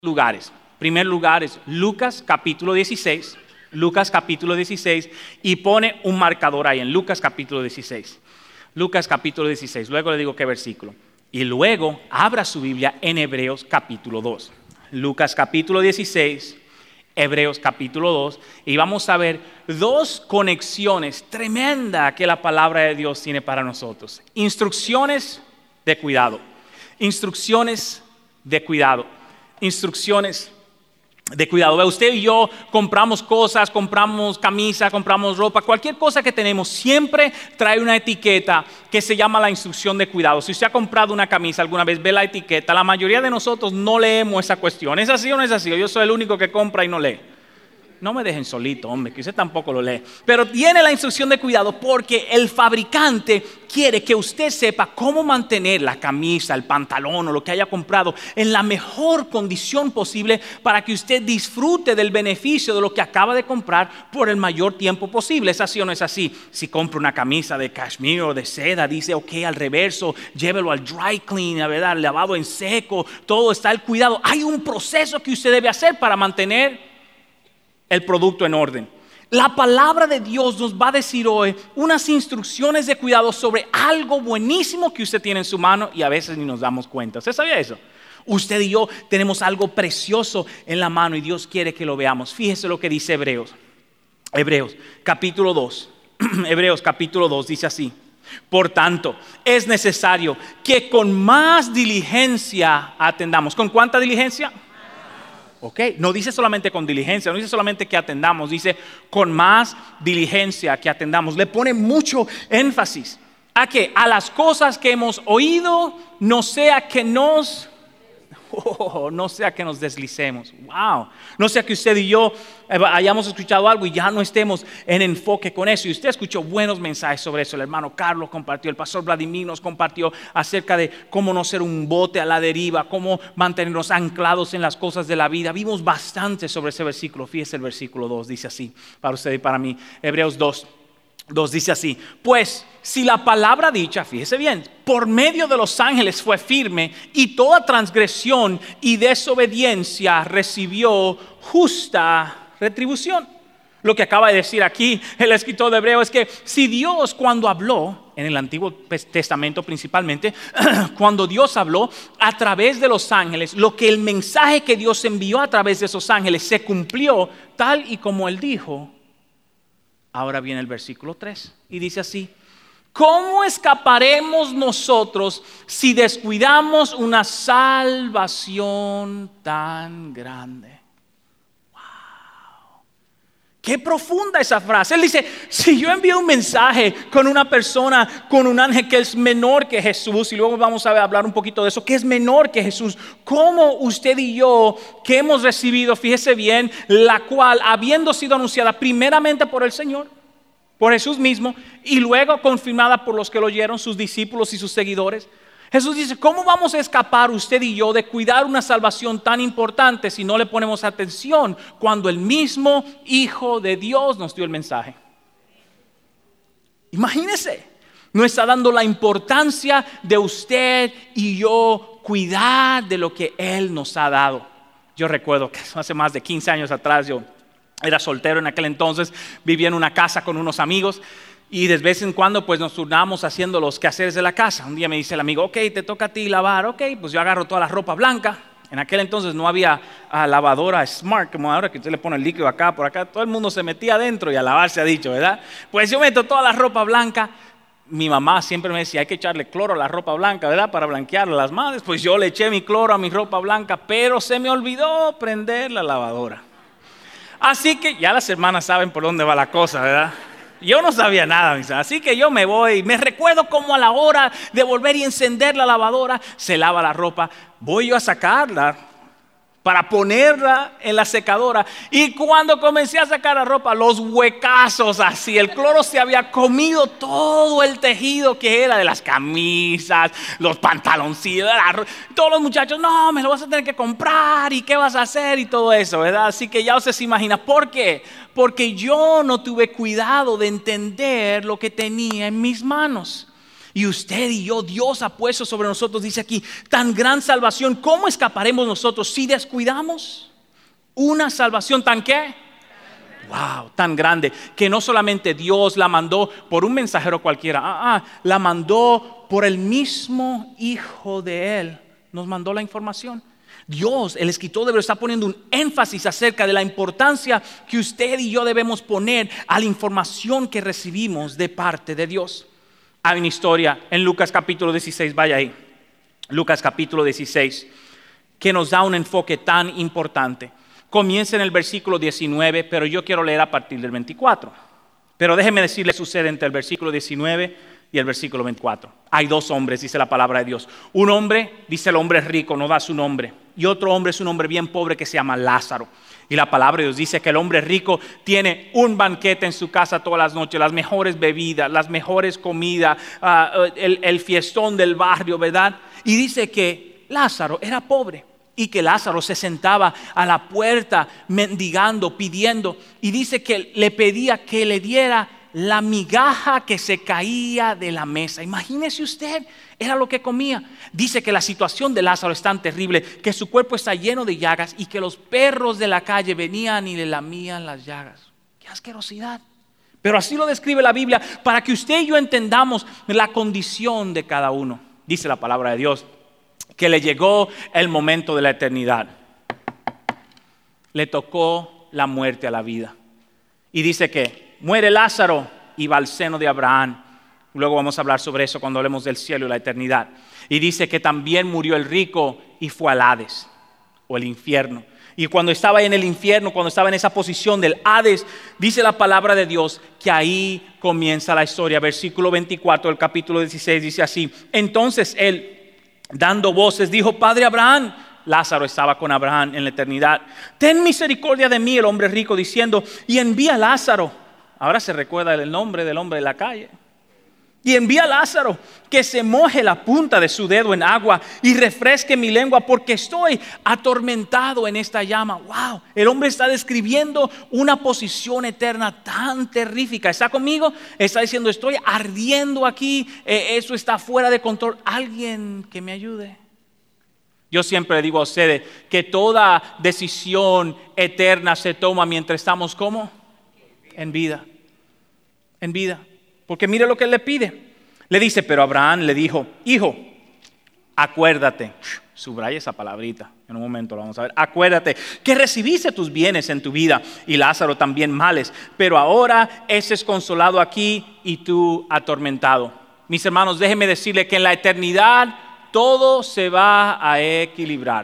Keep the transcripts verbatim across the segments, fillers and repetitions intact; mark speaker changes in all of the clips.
Speaker 1: lugares. Primer lugar es Lucas capítulo dieciséis. Lucas capítulo dieciséis y pone un marcador ahí en Lucas capítulo dieciséis. Lucas capítulo dieciséis. Luego le digo qué versículo. Y luego abra su Biblia en Hebreos capítulo dos. Lucas capítulo dieciséis, Hebreos capítulo dos. Y vamos a ver dos conexiones tremendas que la palabra de Dios tiene para nosotros. Instrucciones de cuidado. Instrucciones de cuidado. Instrucciones de cuidado. Ve, usted y yo compramos cosas, compramos camisa, compramos ropa, cualquier cosa que tenemos siempre trae una etiqueta que se llama la instrucción de cuidado. Si usted ha comprado una camisa alguna vez, ve la etiqueta. La mayoría de nosotros no leemos esa cuestión. ¿Es así o no es así? Yo soy el único que compra y no lee. No me dejen solito, hombre, que usted tampoco lo lee. Pero tiene la instrucción de cuidado porque el fabricante quiere que usted sepa cómo mantener la camisa, el pantalón o lo que haya comprado en la mejor condición posible para que usted disfrute del beneficio de lo que acaba de comprar por el mayor tiempo posible. ¿Es así o no es así? Si compra una camisa de cashmere o de seda, dice, ok, al reverso, llévelo al dry clean, ¿verdad? Lavado en seco, todo está el cuidado. Hay un proceso que usted debe hacer para mantener el producto en orden. La palabra de Dios nos va a decir hoy unas instrucciones de cuidado sobre algo buenísimo que usted tiene en su mano y a veces ni nos damos cuenta. ¿Usted sabía eso? Usted y yo tenemos algo precioso en la mano y Dios quiere que lo veamos. Fíjese lo que dice Hebreos. Hebreos capítulo dos. Hebreos capítulo dos dice así. Por tanto, es necesario que con más diligencia atendamos. ¿Con cuánta diligencia? Ok, no dice solamente con diligencia, no dice solamente que atendamos, dice con más diligencia que atendamos. Le pone mucho énfasis a que a las cosas que hemos oído, no sea que nos, oh, no sea que nos deslicemos. Wow, no sea que usted y yo hayamos escuchado algo y ya no estemos en enfoque con eso. Y usted escuchó buenos mensajes sobre eso. El hermano Carlos compartió, el pastor Vladimir nos compartió acerca de cómo no ser un bote a la deriva, cómo mantenernos anclados en las cosas de la vida. Vimos bastante sobre ese versículo. Fíjese el versículo dos, dice así, para usted y para mí. Hebreos dos. dos dice así, pues si la palabra dicha, fíjese bien, por medio de los ángeles fue firme y toda transgresión y desobediencia recibió justa retribución. Lo que acaba de decir aquí el escritor de Hebreos es que si Dios cuando habló, en el Antiguo Testamento principalmente, cuando Dios habló a través de los ángeles, lo que el mensaje que Dios envió a través de esos ángeles se cumplió tal y como Él dijo. Ahora viene el versículo tres y dice así, ¿cómo escaparemos nosotros si descuidamos una salvación tan grande? Wow, qué profunda esa frase. Él dice, si yo envío un mensaje con una persona, con un ángel que es menor que Jesús, y luego vamos a hablar un poquito de eso, que es menor que Jesús, ¿cómo usted y yo que hemos recibido, fíjese bien, la cual habiendo sido anunciada primeramente por el Señor, por Jesús mismo, y luego confirmada por los que lo oyeron, sus discípulos y sus seguidores? Jesús dice, ¿cómo vamos a escapar usted y yo de cuidar una salvación tan importante si no le ponemos atención cuando el mismo Hijo de Dios nos dio el mensaje? Imagínese, no está dando la importancia de usted y yo cuidar de lo que Él nos ha dado. Yo recuerdo que hace más de quince años atrás yo era soltero en aquel entonces, vivía en una casa con unos amigos y de vez en cuando pues nos turnábamos haciendo los quehaceres de la casa. Un día me dice el amigo, ok, te toca a ti lavar, ok, pues yo agarro toda la ropa blanca. En aquel entonces no había uh, lavadora smart, como ahora que usted le pone el líquido acá, por acá, todo el mundo se metía adentro y a lavar se ha dicho, ¿verdad? Pues yo meto toda la ropa blanca. Mi mamá siempre me decía, hay que echarle cloro a la ropa blanca, ¿verdad? Para blanquearla las madres. Pues yo le eché mi cloro a mi ropa blanca, pero se me olvidó prender la lavadora. Así que ya las hermanas saben por dónde va la cosa, ¿verdad? Yo no sabía nada, así que yo me voy. Me recuerdo como a la hora de volver y encender la lavadora, se lava la ropa. Voy yo a sacarla para ponerla en la secadora. Y cuando comencé a sacar la ropa, los huecazos así, el cloro se había comido todo el tejido que era de las camisas, los pantaloncillos, la, todos los muchachos, no, me lo vas a tener que comprar y qué vas a hacer y todo eso, ¿verdad? Así que ya usted se imagina, ¿por qué? Porque yo no tuve cuidado de entender lo que tenía en mis manos. Y usted y yo, Dios ha puesto sobre nosotros, dice aquí, tan gran salvación. ¿Cómo escaparemos nosotros si descuidamos una salvación tan qué? Wow, tan grande, que no solamente Dios la mandó por un mensajero cualquiera, ah, ah, la mandó por el mismo Hijo de Él. Nos mandó la información. Dios, el escritor de Hebreos, está poniendo un énfasis acerca de la importancia que usted y yo debemos poner a la información que recibimos de parte de Dios. Hay una historia en Lucas capítulo dieciséis, vaya ahí, Lucas capítulo dieciséis, que nos da un enfoque tan importante. Comienza en el versículo diecinueve, pero yo quiero leer a partir del veinticuatro. Pero déjeme decirle, sucede entre el versículo diecinueve y el versículo veinticuatro. Hay dos hombres, dice la palabra de Dios. Un hombre, dice el hombre rico, no da su nombre. Y otro hombre es un hombre bien pobre que se llama Lázaro. Y la palabra de Dios dice que el hombre rico tiene un banquete en su casa todas las noches, las mejores bebidas, las mejores comidas, uh, el, el fiestón del barrio, ¿verdad? Y dice que Lázaro era pobre. Y que Lázaro se sentaba a la puerta mendigando, pidiendo. Y dice que le pedía que le diera la migaja que se caía de la mesa. Imagínese usted, era lo que comía. Dice que la situación de Lázaro es tan terrible que su cuerpo está lleno de llagas y que los perros de la calle venían y le lamían las llagas. ¡Qué asquerosidad! Pero así lo describe la Biblia para que usted y yo entendamos la condición de cada uno. Dice la palabra de Dios que le llegó el momento de la eternidad. Le tocó la muerte a la vida. Y dice que muere Lázaro y va al seno de Abraham. Luego vamos a hablar sobre eso cuando hablemos del cielo y la eternidad. Y dice que también murió el rico y fue al Hades o el infierno. Y cuando estaba en el infierno, cuando estaba en esa posición del Hades, dice la palabra de Dios que ahí comienza la historia. Versículo veinticuatro del capítulo dieciséis dice así: entonces él, dando voces, dijo: Padre Abraham. Lázaro estaba con Abraham en la eternidad. Ten misericordia de mí, el hombre rico, diciendo, y envía a Lázaro. Ahora se recuerda el nombre del hombre de la calle. Y envía a Lázaro que se moje la punta de su dedo en agua y refresque mi lengua, porque estoy atormentado en esta llama. Wow, el hombre está describiendo una posición eterna tan terrífica. ¿Está conmigo? Está diciendo, estoy ardiendo aquí, eh, eso está fuera de control. Alguien que me ayude. Yo siempre le digo a ustedes que toda decisión eterna se toma mientras estamos ¿cómo? En vida. En vida. Porque mire lo que él le pide. Le dice, pero Abraham le dijo, hijo, acuérdate. Subraya esa palabrita. En un momento lo vamos a ver. Acuérdate que recibiste tus bienes en tu vida y Lázaro también males. Pero ahora ese es consolado aquí y tú atormentado. Mis hermanos, déjenme decirle que en la eternidad todo se va a equilibrar.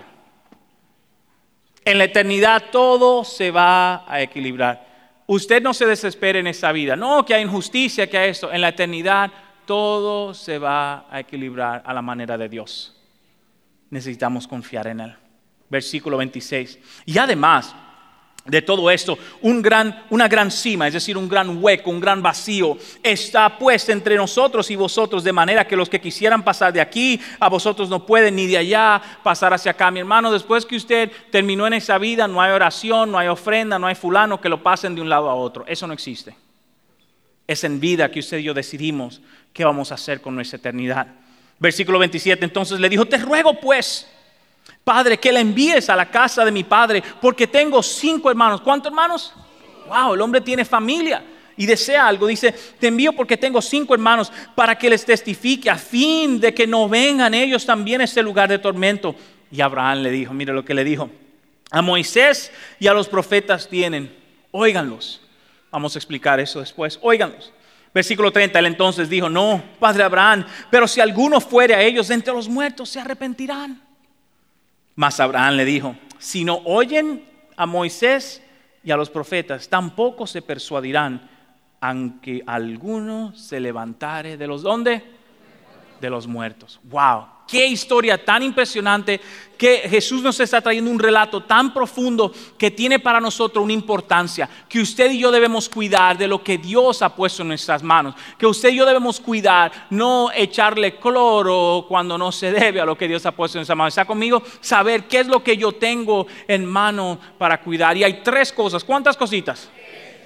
Speaker 1: En la eternidad todo se va a equilibrar. Usted no se desespere en esta vida. No, que hay injusticia, que hay esto. En la eternidad todo se va a equilibrar a la manera de Dios. Necesitamos confiar en Él. Versículo veintiséis. Y además de todo esto, un gran, una gran cima, es decir, un gran hueco, un gran vacío, está puesto entre nosotros y vosotros, de manera que los que quisieran pasar de aquí a vosotros no pueden, ni de allá pasar hacia acá. Mi hermano, después que usted terminó en esa vida, no hay oración, no hay ofrenda, no hay fulano que lo pasen de un lado a otro. Eso no existe. Es en vida que usted y yo decidimos qué vamos a hacer con nuestra eternidad. Versículo veintisiete, entonces le dijo, te ruego pues, Padre, que la envíes a la casa de mi padre, porque tengo cinco hermanos. ¿Cuántos hermanos? Wow, el hombre tiene familia y desea algo. Dice, te envío porque tengo cinco hermanos para que les testifique a fin de que no vengan ellos también a este lugar de tormento. Y Abraham le dijo, mire lo que le dijo, a Moisés y a los profetas tienen, óiganlos. Vamos a explicar eso después, óiganlos. Versículo treinta, él entonces dijo, no, Padre Abraham, pero si alguno fuere a ellos de entre los muertos, se arrepentirán. Mas Abraham le dijo, si no oyen a Moisés y a los profetas, tampoco se persuadirán, aunque alguno se levantare de los ¿dónde? De los muertos. Wow, qué historia tan impresionante, que Jesús nos está trayendo un relato tan profundo que tiene para nosotros una importancia, que usted y yo debemos cuidar de lo que Dios ha puesto en nuestras manos, que usted y yo debemos cuidar, no echarle cloro cuando no se debe a lo que Dios ha puesto en nuestras manos. ¿Está conmigo? Saber qué es lo que yo tengo en mano para cuidar. Y hay tres cosas. ¿Cuántas cositas?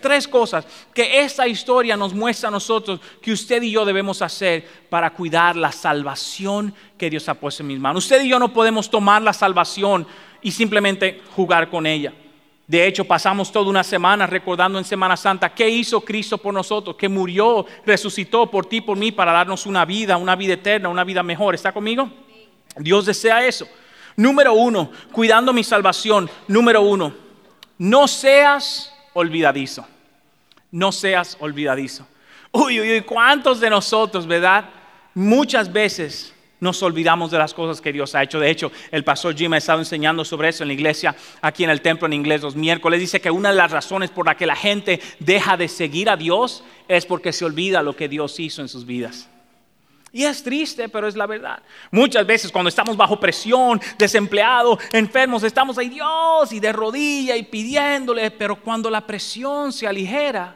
Speaker 1: tres cosas que esta historia nos muestra a nosotros que usted y yo debemos hacer para cuidar la salvación que Dios ha puesto en mis manos. Usted y yo no podemos tomar la salvación y simplemente jugar con ella. De hecho, pasamos toda una semana recordando en Semana Santa qué hizo Cristo por nosotros, que murió, resucitó por ti, por mí, para darnos una vida, una vida eterna, una vida mejor. ¿Está conmigo? Dios desea eso. Número uno, cuidando mi salvación. Número uno, no seas olvidadizo. No seas olvidadizo. Uy, uy, uy, ¿cuántos de nosotros, verdad? Muchas veces nos olvidamos de las cosas que Dios ha hecho. De hecho, el pastor Jim ha estado enseñando sobre eso en la iglesia, aquí en el templo en inglés los miércoles. Dice que una de las razones por la que la gente deja de seguir a Dios es porque se olvida lo que Dios hizo en sus vidas. Y es triste, pero es la verdad. Muchas veces cuando estamos bajo presión, desempleados, enfermos, estamos ahí, Dios, y de rodillas y pidiéndole. Pero cuando la presión se aligera,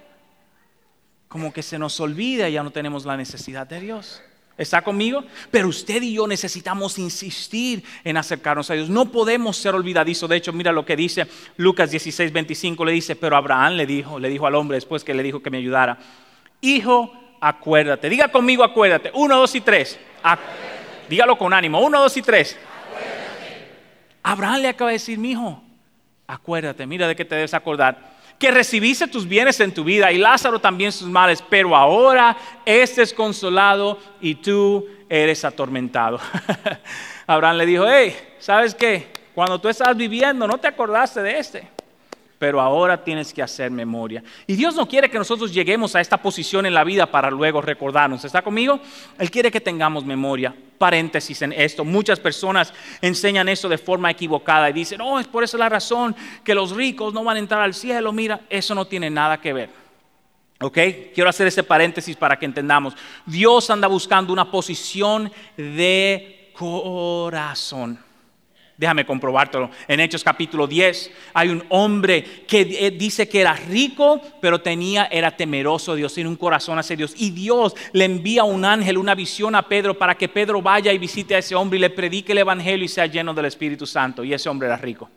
Speaker 1: como que se nos olvida y ya no tenemos la necesidad de Dios. ¿Está conmigo? Pero usted y yo necesitamos insistir en acercarnos a Dios. No podemos ser olvidadizos. De hecho, mira lo que dice Lucas dieciséis, veinticinco. Le dice, pero Abraham le dijo, le dijo al hombre después que le dijo que me ayudara: hijo, acuérdate. Diga conmigo, acuérdate. Uno, dos y tres. Ac- Dígalo con ánimo. Uno, dos y tres. Acuérdate. Abraham le acaba de decir, mi hijo, acuérdate. Mira de qué te debes acordar. Que recibiste tus bienes en tu vida y Lázaro también sus males, pero ahora este es consolado y tú eres atormentado. Abraham le dijo, hey, ¿sabes qué? Cuando tú estabas viviendo no te acordaste de este, pero ahora tienes que hacer memoria. Y Dios no quiere que nosotros lleguemos a esta posición en la vida para luego recordarnos. ¿Está conmigo? Él quiere que tengamos memoria. Paréntesis en esto, muchas personas enseñan esto de forma equivocada y dicen, oh, es por eso la razón que los ricos no van a entrar al cielo. Mira, eso no tiene nada que ver. Ok, quiero hacer ese paréntesis para que entendamos. Dios anda buscando una posición de corazón. Déjame comprobártelo. En Hechos capítulo diez hay un hombre que dice que era rico, pero tenía, era temeroso de Dios, tiene un corazón hacia Dios. Y Dios le envía un ángel, una visión a Pedro para que Pedro vaya y visite a ese hombre y le predique el evangelio y sea lleno del Espíritu Santo. Y ese hombre era rico.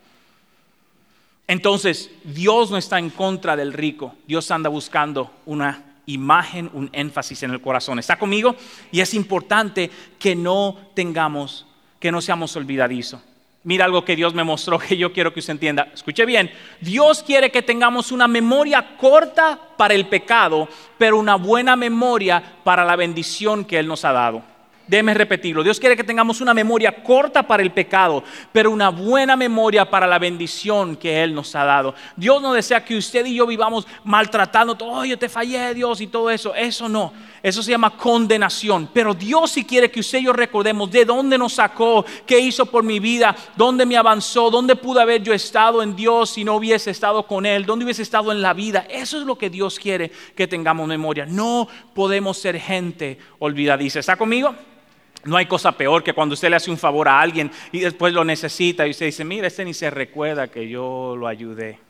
Speaker 1: Entonces, Dios no está en contra del rico. Dios anda buscando una imagen, un énfasis en el corazón. ¿Está conmigo? Y es importante que no tengamos, que no seamos olvidadizos. Mira algo que Dios me mostró que yo quiero que usted entienda. Escuche bien. Dios quiere que tengamos una memoria corta para el pecado, pero una buena memoria para la bendición que Él nos ha dado. Déjeme repetirlo. Dios quiere que tengamos una memoria corta para el pecado, pero una buena memoria para la bendición que Él nos ha dado. Dios no desea que usted y yo vivamos maltratando, oh, yo te fallé, Dios, y todo eso. Eso no. Eso se llama condenación. Pero Dios sí quiere que usted y yo recordemos de dónde nos sacó, qué hizo por mi vida, dónde me avanzó, dónde pude haber yo estado en Dios si no hubiese estado con Él, dónde hubiese estado en la vida. Eso es lo que Dios quiere que tengamos memoria. No podemos ser gente olvidadiza. ¿Está conmigo? No hay cosa peor que cuando usted le hace un favor a alguien y después lo necesita y usted dice, mira, este ni se recuerda que yo lo ayudé.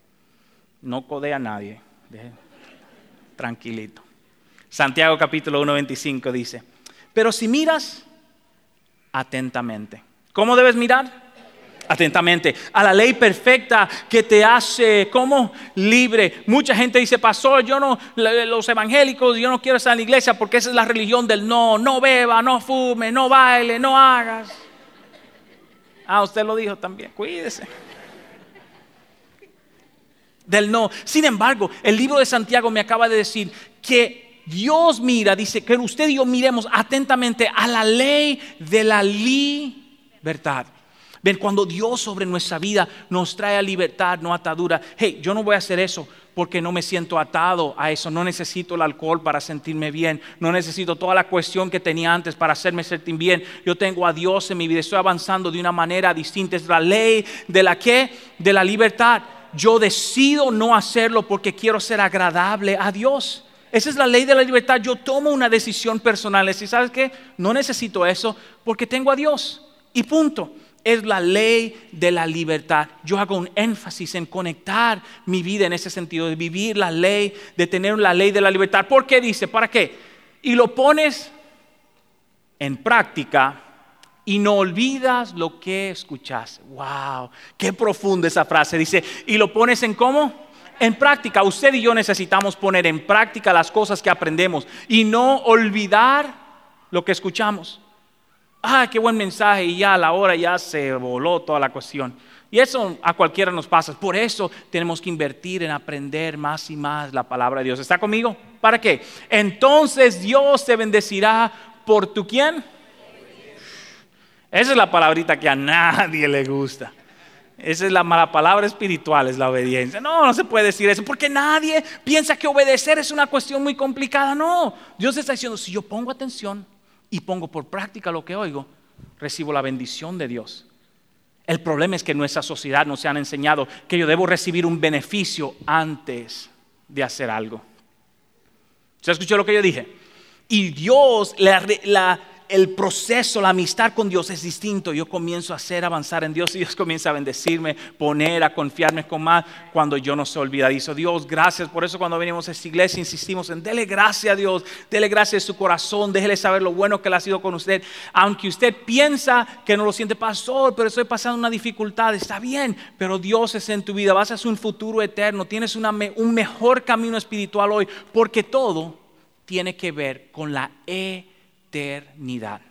Speaker 1: No codea a nadie. Tranquilito. Santiago capítulo uno, veinticinco dice, pero si miras atentamente. ¿Cómo debes mirar? Atentamente a la ley perfecta que te hace como libre. Mucha gente dice, pastor, yo no, los evangélicos, yo no quiero estar en la iglesia porque esa es la religión del no, no beba, no fume, no baile, no hagas. Ah, usted lo dijo también, cuídese. Del no. Sin embargo, el libro de Santiago me acaba de decir que Dios mira, dice que usted y yo miremos atentamente a la ley de la libertad. Ven, cuando Dios sobre nuestra vida nos trae a libertad, no atadura. Hey, yo no voy a hacer eso porque no me siento atado a eso. No necesito el alcohol para sentirme bien. No necesito toda la cuestión que tenía antes para hacerme sentir bien. Yo tengo a Dios en mi vida. Estoy avanzando de una manera distinta. Es la ley de la ¿qué? De la libertad. Yo decido no hacerlo porque quiero ser agradable a Dios. Esa es la ley de la libertad. Yo tomo una decisión personal. Y ¿sabes qué? No necesito eso porque tengo a Dios. Y punto. Es la ley de la libertad. Yo hago un énfasis en conectar mi vida en ese sentido, de vivir la ley, de tener la ley de la libertad. ¿Por qué dice? ¿Para qué? Y lo pones en práctica y no olvidas lo que escuchaste. Wow, qué profunda esa frase. Dice, y lo pones en ¿cómo? en práctica. Usted y yo necesitamos poner en práctica las cosas que aprendemos y no olvidar lo que escuchamos. Ah, qué buen mensaje, y ya a la hora ya se voló toda la cuestión. Y eso a cualquiera nos pasa. Por eso tenemos que invertir en aprender más y más la palabra de Dios. ¿Está conmigo? ¿Para qué? Entonces Dios te bendecirá por tu ¿quién? Esa es la palabrita que a nadie le gusta. Esa es la mala palabra espiritual, es la obediencia. No, no se puede decir eso porque nadie piensa que obedecer es una cuestión muy complicada. No, Dios está diciendo, si yo pongo atención y pongo por práctica lo que oigo, recibo la bendición de Dios. El problema es que en nuestra sociedad nos han enseñado que yo debo recibir un beneficio antes de hacer algo. ¿Se escuchó lo que yo dije? Y Dios, la, la, el proceso, la amistad con Dios es distinto. Yo comienzo a hacer avanzar en Dios y Dios comienza a bendecirme, poner, a confiarme con más cuando yo no soy olvidadizo. Dios, gracias. Por eso cuando venimos a esta iglesia insistimos en dele gracias a Dios, dele gracias a su corazón, déjele saber lo bueno que Él ha sido con usted. Aunque usted piensa que no lo siente, pastor, pero estoy pasando una dificultad, está bien, pero Dios es en tu vida, vas hacia un futuro eterno, tienes una, un mejor camino espiritual hoy, porque todo tiene que ver con la eternidad.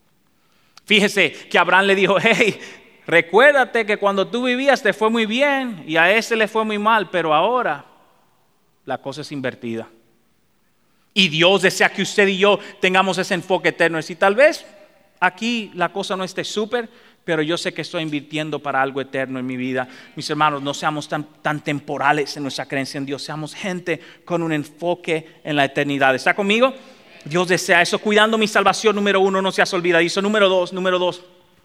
Speaker 1: Fíjese que Abraham le dijo, hey, recuérdate que cuando tú vivías te fue muy bien y a ese le fue muy mal, pero ahora la cosa es invertida. Y Dios desea que usted y yo tengamos ese enfoque eterno. Y tal vez aquí la cosa no esté súper, pero yo sé que estoy invirtiendo para algo eterno en mi vida. Mis hermanos, no seamos tan, tan temporales en nuestra creencia en Dios. Seamos gente con un enfoque en la eternidad. ¿Está conmigo? Dios desea eso. Cuidando mi salvación, número uno, no seas olvidadizo. Número dos, número dos,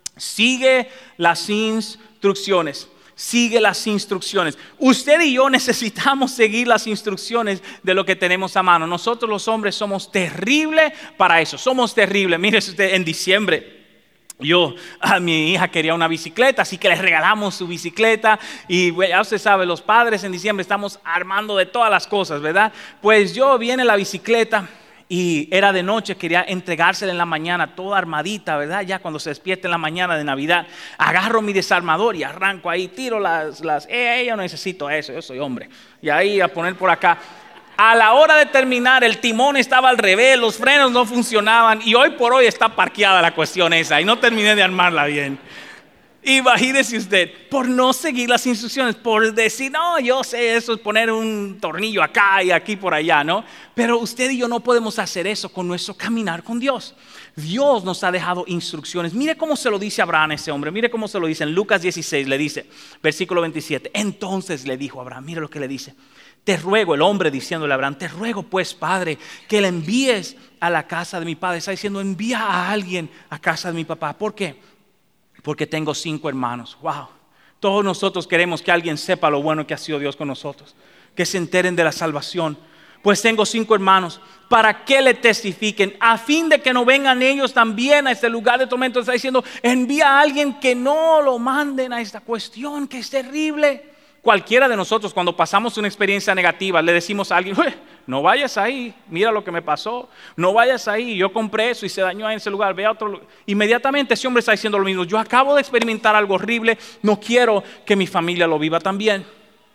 Speaker 1: sigue las instrucciones. Sigue las instrucciones. Usted y yo necesitamos seguir las instrucciones de lo que tenemos a mano. Nosotros los hombres somos terribles para eso. Somos terribles. Mire usted, en diciembre yo, a mi hija quería una bicicleta, así que le regalamos su bicicleta. Y ya usted sabe, los padres en diciembre estamos armando de todas las cosas, ¿verdad? Pues yo viene la bicicleta y era de noche, quería entregársela en la mañana, toda armadita, ¿verdad? Ya cuando se despierta en la mañana de Navidad, agarro mi desarmador y arranco ahí, tiro las, las eh, yo no necesito eso, yo soy hombre. Y ahí a poner por acá. A la hora de terminar, el timón estaba al revés, los frenos no funcionaban y hoy por hoy está parqueada la cuestión esa y no terminé de armarla bien. Imagínese usted, por no seguir las instrucciones, por decir, no, yo sé eso, es poner un tornillo acá y aquí por allá, ¿no? Pero usted y yo no podemos hacer eso con nuestro caminar con Dios. Dios nos ha dejado instrucciones. Mire cómo se lo dice Abraham a ese hombre, mire cómo se lo dice en Lucas dieciséis, le dice, versículo veintisiete. Entonces le dijo a Abraham, mire lo que le dice. Te ruego, el hombre diciéndole a Abraham, te ruego pues, Padre, que le envíes a la casa de mi padre. Está diciendo, envía a alguien a casa de mi papá. ¿Por qué? Porque tengo cinco hermanos. Wow. Todos nosotros queremos que alguien sepa lo bueno que ha sido Dios con nosotros, que se enteren de la salvación. Pues tengo cinco hermanos, para que le testifiquen, a fin de que no vengan ellos también a este lugar de tormento. Está diciendo, envía a alguien que no lo manden a esta cuestión que es terrible. Cualquiera de nosotros cuando pasamos una experiencia negativa le decimos a alguien, no vayas ahí, mira lo que me pasó, no vayas ahí, yo compré eso y se dañó en ese lugar, ve a otro lugar. Inmediatamente ese hombre está diciendo lo mismo, yo acabo de experimentar algo horrible, no quiero que mi familia lo viva también.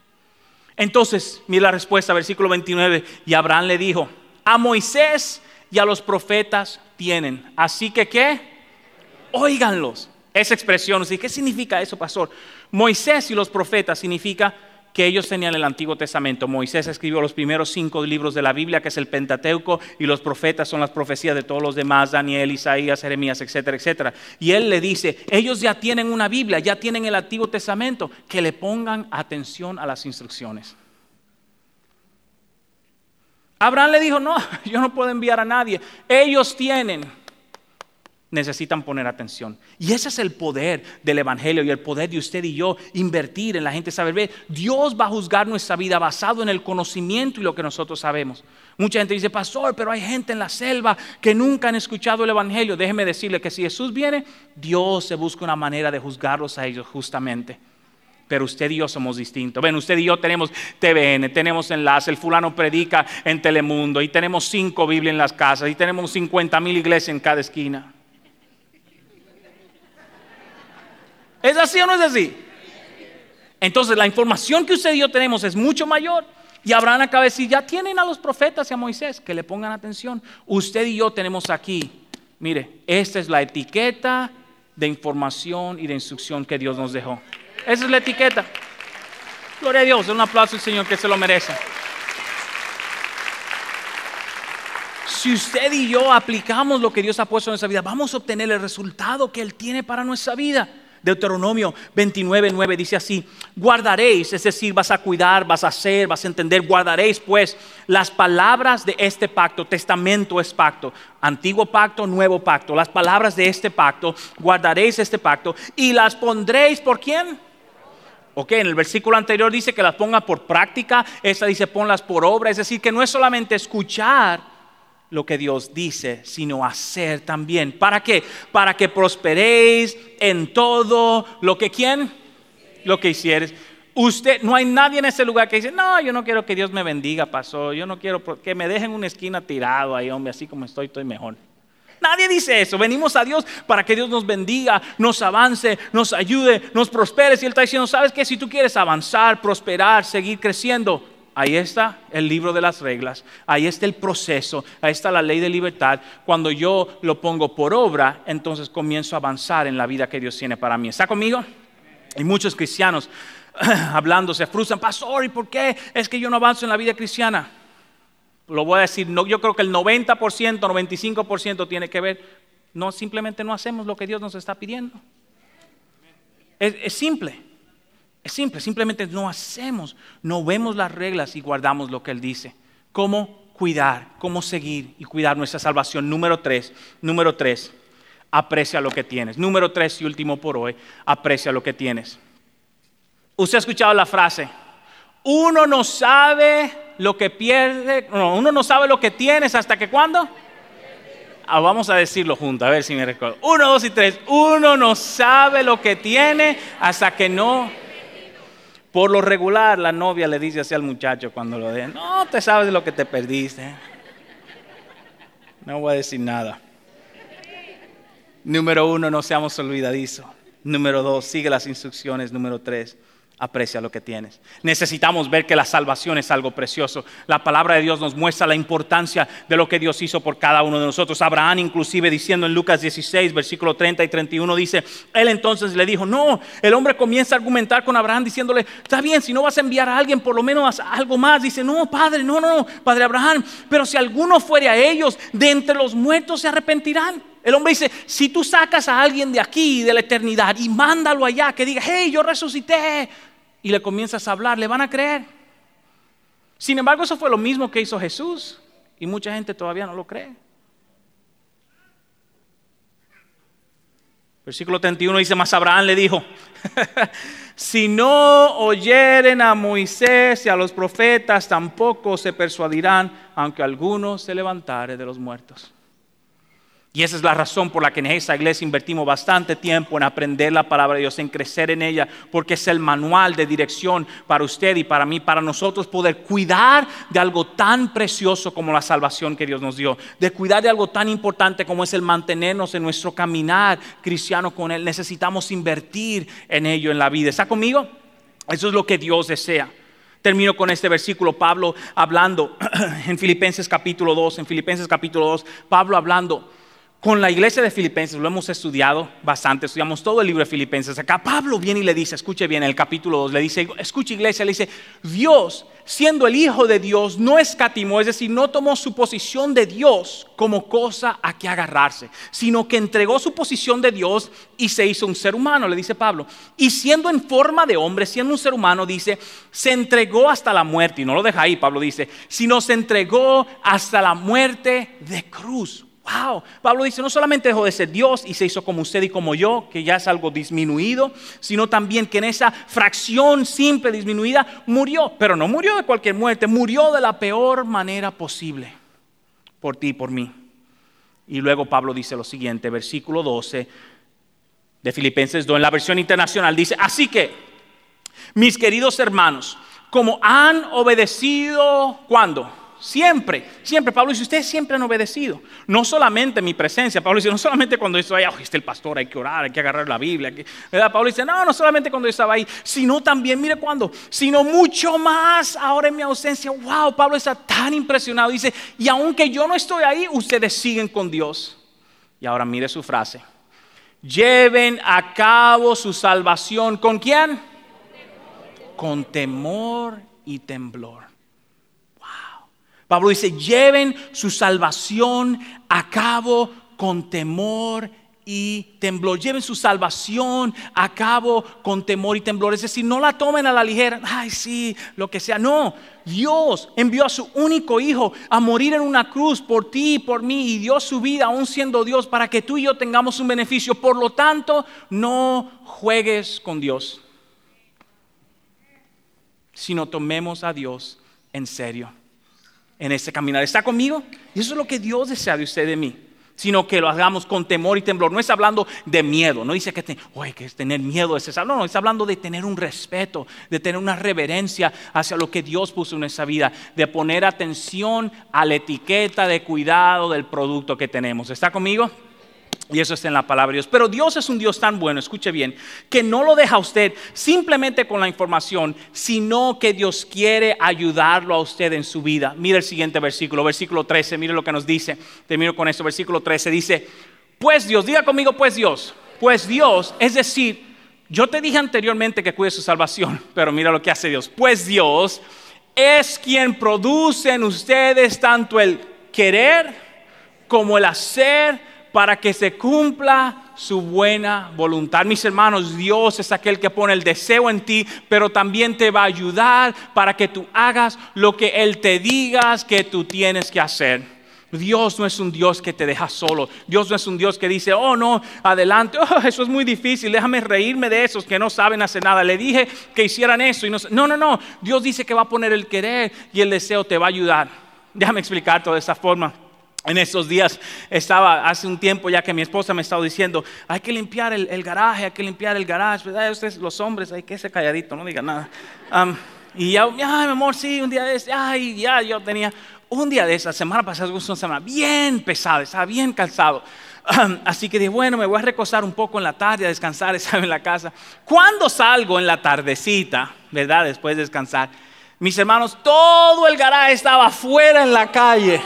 Speaker 1: Entonces, mira la respuesta, versículo veintinueve, y Abraham le dijo, a Moisés y a los profetas tienen, así que ¿qué? Óiganlos. Esa expresión, ¿qué significa eso, pastor? Moisés y los profetas significa que ellos tenían el Antiguo Testamento. Moisés escribió los primeros cinco libros de la Biblia, que es el Pentateuco, y los profetas son las profecías de todos los demás, Daniel, Isaías, Jeremías, etcétera, etcétera. Y él le dice, ellos ya tienen una Biblia, ya tienen el Antiguo Testamento, que le pongan atención a las instrucciones. Abraham le dijo, no, yo no puedo enviar a nadie, ellos tienen. Necesitan poner atención. Y ese es el poder del evangelio y el poder de usted y yo, invertir en la gente, saber ver. Dios va a juzgar nuestra vida basado en el conocimiento y lo que nosotros sabemos. Mucha gente dice, pastor, pero hay gente en la selva que nunca han escuchado el evangelio. Déjeme decirle que si Jesús viene, Dios se busca una manera de juzgarlos a ellos justamente. Pero usted y yo somos distintos. Ven, usted y yo tenemos T V N, tenemos enlace, el fulano predica en Telemundo y tenemos cinco Biblias en las casas y tenemos cincuenta mil iglesias en cada esquina. ¿Es así o no es así? Entonces la información que usted y yo tenemos es mucho mayor. Y Abraham acaba de decir, ya tienen a los profetas y a Moisés, que le pongan atención. Usted y yo tenemos aquí, mire, esta es la etiqueta de información y de instrucción que Dios nos dejó. Esa es la etiqueta. Gloria a Dios, un aplauso al Señor, que se lo merece. Si usted y yo aplicamos lo que Dios ha puesto en nuestra vida, vamos a obtener el resultado que Él tiene para nuestra vida. Deuteronomio veintinueve nueve dice así: guardaréis, es decir, vas a cuidar, vas a hacer, vas a entender, guardaréis pues las palabras de este pacto. Testamento es pacto, antiguo pacto, nuevo pacto. Las palabras de este pacto, guardaréis este pacto y las pondréis, ¿por quién? Ok, en el versículo anterior dice que las ponga por práctica, esta dice ponlas por obra. Es decir, que no es solamente escuchar lo que Dios dice, sino hacer también. ¿Para qué? Para que prosperéis en todo lo que ¿quién? Lo que hicieres. Usted, no hay nadie en ese lugar que dice, no, yo no quiero que Dios me bendiga, pastor. Yo no quiero que me dejen en una esquina tirado ahí, hombre, así como estoy, estoy mejor. Nadie dice eso. Venimos a Dios para que Dios nos bendiga, nos avance, nos ayude, nos prospere. Si Él está diciendo, ¿sabes qué? Si tú quieres avanzar, prosperar, seguir creciendo, ahí está el libro de las reglas, ahí está el proceso, ahí está la ley de libertad. Cuando yo lo pongo por obra, entonces comienzo a avanzar en la vida que Dios tiene para mí. ¿Está conmigo? Y muchos cristianos hablando se frustran, pastor, ¿y por qué es que yo no avanzo en la vida cristiana? Lo voy a decir, no, yo creo que el noventa por ciento, noventa y cinco por ciento tiene que ver, no, simplemente no hacemos lo que Dios nos está pidiendo. Es, es simple. Es simple, simplemente no hacemos, no vemos las reglas y guardamos lo que Él dice. ¿Cómo cuidar? ¿Cómo seguir y cuidar nuestra salvación? Número tres, número tres, aprecia lo que tienes. Número tres y último por hoy, aprecia lo que tienes. Usted ha escuchado la frase, uno no sabe lo que pierde, no, uno no sabe lo que tienes hasta que ¿cuándo? Ah, vamos a decirlo juntos, a ver si me recuerdo. Uno, dos y tres, uno no sabe lo que tiene hasta que no... Por lo regular, la novia le dice así al muchacho cuando lo deja, no te sabes lo que te perdiste. No voy a decir nada. Número uno, no seamos olvidadizos. Número dos, sigue las instrucciones. Número tres, aprecia lo que tienes. Necesitamos ver que la salvación es algo precioso. La palabra de Dios nos muestra la importancia de lo que Dios hizo por cada uno de nosotros. Abraham inclusive diciendo en Lucas dieciséis, versículo treinta y treinta y uno dice, él entonces le dijo, no, el hombre comienza a argumentar con Abraham diciéndole, está bien, si no vas a enviar a alguien, por lo menos algo más. Dice, no, padre, no, no, padre Abraham, pero si alguno fuere a ellos, de entre los muertos se arrepentirán. El hombre dice, si tú sacas a alguien de aquí, de la eternidad, y mándalo allá, que diga, hey, yo resucité, y le comienzas a hablar, le van a creer. Sin embargo, eso fue lo mismo que hizo Jesús, y mucha gente todavía no lo cree. Versículo treinta y uno dice, mas Abraham le dijo, si no oyeren a Moisés y a los profetas, tampoco se persuadirán, aunque alguno se levantare de los muertos. Y esa es la razón por la que en esta iglesia invertimos bastante tiempo en aprender la palabra de Dios, en crecer en ella, porque es el manual de dirección para usted y para mí, para nosotros poder cuidar de algo tan precioso como la salvación que Dios nos dio, de cuidar de algo tan importante como es el mantenernos en nuestro caminar cristiano con Él. Necesitamos invertir en ello en la vida. ¿Está conmigo? Eso es lo que Dios desea. Termino con este versículo, Pablo hablando en Filipenses capítulo dos, en Filipenses capítulo dos, Pablo hablando con la iglesia de Filipenses. Lo hemos estudiado bastante, estudiamos todo el libro de Filipenses. Acá Pablo viene y le dice, escuche bien, en el capítulo dos, le dice, escuche iglesia, le dice, Dios, siendo el Hijo de Dios, no escatimó, es decir, no tomó su posición de Dios como cosa a que agarrarse, sino que entregó su posición de Dios y se hizo un ser humano, le dice Pablo. Y siendo en forma de hombre, siendo un ser humano, dice, se entregó hasta la muerte, y no lo deja ahí, Pablo dice, sino se entregó hasta la muerte de cruz. Wow, Pablo dice, no solamente dejó de ser Dios y se hizo como usted y como yo, que ya es algo disminuido, sino también que en esa fracción simple disminuida murió, pero no murió de cualquier muerte, murió de la peor manera posible, por ti y por mí. Y luego Pablo dice lo siguiente, versículo doce de Filipenses dos, en la versión internacional dice, así que, mis queridos hermanos, como han obedecido, ¿cuándo? Siempre, siempre. Pablo dice, ustedes siempre han obedecido. No solamente en mi presencia. Pablo dice, no solamente cuando yo estoy ahí, oh, está el pastor, hay que orar, hay que agarrar la Biblia. Que, ¿verdad? Pablo dice, no, no solamente cuando yo estaba ahí, sino también, mire cuándo, sino mucho más ahora en mi ausencia. Wow, Pablo está tan impresionado. Dice, y aunque yo no estoy ahí, ustedes siguen con Dios. Y ahora mire su frase. Lleven a cabo su salvación. ¿Con quién? Con temor y temblor. Wow. Pablo dice, lleven su salvación a cabo con temor y temblor. Lleven su salvación a cabo con temor y temblor. Es decir, no la tomen a la ligera. Ay, sí, lo que sea. No, Dios envió a su único hijo a morir en una cruz por ti y por mí. Y dio su vida aún siendo Dios para que tú y yo tengamos un beneficio. Por lo tanto, no juegues con Dios, sino tomemos a Dios en serio en este caminar. ¿Está conmigo? Y eso es lo que Dios desea de usted y de mí. Sino que lo hagamos con temor y temblor. No está hablando de miedo. No dice que, te, oye, que es tener miedo de César. No, no, está hablando de tener un respeto, de tener una reverencia hacia lo que Dios puso en nuestra vida, de poner atención a la etiqueta de cuidado del producto que tenemos. ¿Está conmigo? Y eso está en la palabra de Dios. Pero Dios es un Dios tan bueno, escuche bien, que no lo deja a usted simplemente con la información, sino que Dios quiere ayudarlo a usted en su vida. Mire el siguiente versículo, versículo trece, mire lo que nos dice. Termino con esto, versículo trece, dice, pues Dios, diga conmigo, pues Dios, pues Dios, es decir, yo te dije anteriormente que cuide su salvación, pero mira lo que hace Dios. Pues Dios es quien produce en ustedes tanto el querer como el hacer para que se cumpla su buena voluntad. Mis hermanos, Dios es aquel que pone el deseo en ti, pero también te va a ayudar para que tú hagas lo que Él te diga que tú tienes que hacer. Dios no es un Dios que te deja solo. Dios no es un Dios que dice, oh no, adelante, oh, eso es muy difícil, déjame reírme de esos que no saben hacer nada. Le dije que hicieran eso y no, no, no, no. Dios dice que va a poner el querer y el deseo te va a ayudar. Déjame explicar todo de esta forma. En estos días estaba, hace un tiempo ya que mi esposa me estaba diciendo, hay que limpiar el, el garaje, hay que limpiar el garaje, ¿verdad? Ustedes los hombres, hay que ser calladito, no digan nada. Um, y ya, ay mi amor, sí, un día de ese, ay, ya yo tenía un día de esa semana pasada, una semana bien pesada, estaba bien cansado. Um, así que dije, bueno, me voy a recostar un poco en la tarde, a descansar, estaba en la casa. Cuando salgo en la tardecita, ¿verdad? Después de descansar, mis hermanos, todo el garaje estaba afuera en la calle.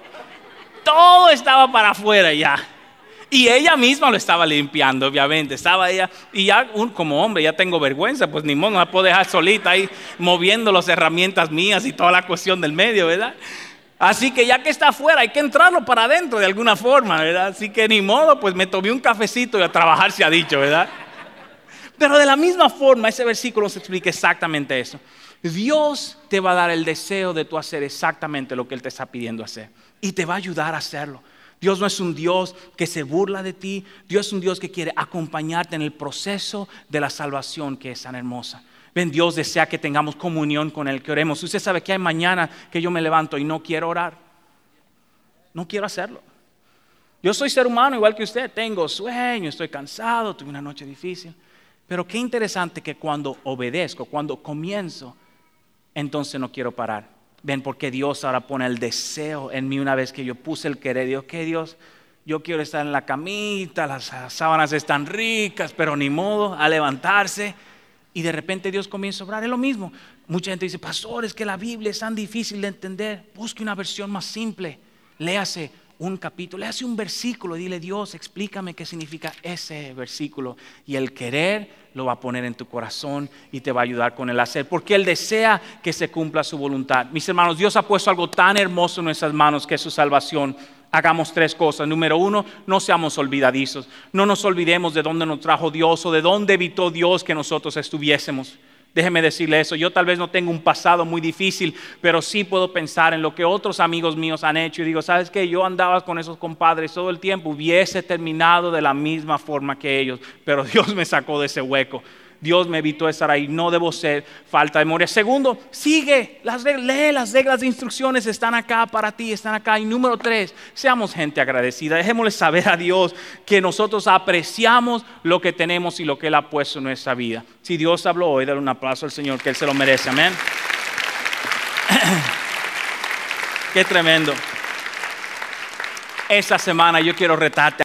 Speaker 1: Todo estaba para afuera ya. Y ella misma lo estaba limpiando, obviamente. Estaba ella, y ya un, como hombre ya tengo vergüenza, pues ni modo, no la puedo dejar solita ahí moviendo las herramientas mías y toda la cuestión del medio, ¿verdad? Así que ya que está afuera hay que entrarlo para adentro de alguna forma, ¿verdad? Así que ni modo, pues me tomé un cafecito y a trabajar se ha dicho, ¿verdad? Pero de la misma forma ese versículo se explica exactamente eso. Dios te va a dar el deseo de tú hacer exactamente lo que Él te está pidiendo hacer. Y te va a ayudar a hacerlo. Dios no es un Dios que se burla de ti. Dios es un Dios que quiere acompañarte en el proceso de la salvación que es tan hermosa. Ven, Dios desea que tengamos comunión con Él, que oremos. Usted sabe que hay mañana que yo me levanto y no quiero orar. No quiero hacerlo. Yo soy ser humano igual que usted. Tengo sueño, estoy cansado, tuve una noche difícil. Pero qué interesante que cuando obedezco, cuando comienzo, entonces no quiero parar. Ven, porque Dios ahora pone el deseo en mí una vez que yo puse el querer. Digo, ok Dios, yo quiero estar en la camita, las sábanas están ricas, pero ni modo, a levantarse. Y de repente Dios comienza a obrar. Es lo mismo. Mucha gente dice, pastor, es que la Biblia es tan difícil de entender. Busque una versión más simple. Léase un capítulo, léase un versículo. Dile, Dios, explícame qué significa ese versículo. Y el querer lo va a poner en tu corazón y te va a ayudar con el hacer, porque Él desea que se cumpla su voluntad. Mis hermanos, Dios ha puesto algo tan hermoso en nuestras manos que es su salvación. Hagamos tres cosas. Número uno, no seamos olvidadizos. No nos olvidemos de dónde nos trajo Dios o de dónde evitó Dios que nosotros estuviésemos. Déjeme decirle eso, yo tal vez no tengo un pasado muy difícil, pero sí puedo pensar en lo que otros amigos míos han hecho y digo, ¿sabes qué? Yo andaba con esos compadres todo el tiempo, hubiese terminado de la misma forma que ellos, pero Dios me sacó de ese hueco. Dios me evitó estar ahí, no debo ser falta de memoria. Segundo, sigue, las reglas, lee las reglas de instrucciones, están acá para ti, están acá. Y número tres, seamos gente agradecida, dejémosle saber a Dios que nosotros apreciamos lo que tenemos y lo que Él ha puesto en nuestra vida. Si Dios habló hoy, dale un aplauso al Señor, que Él se lo merece, amén. Qué tremendo. Esta semana yo quiero retarte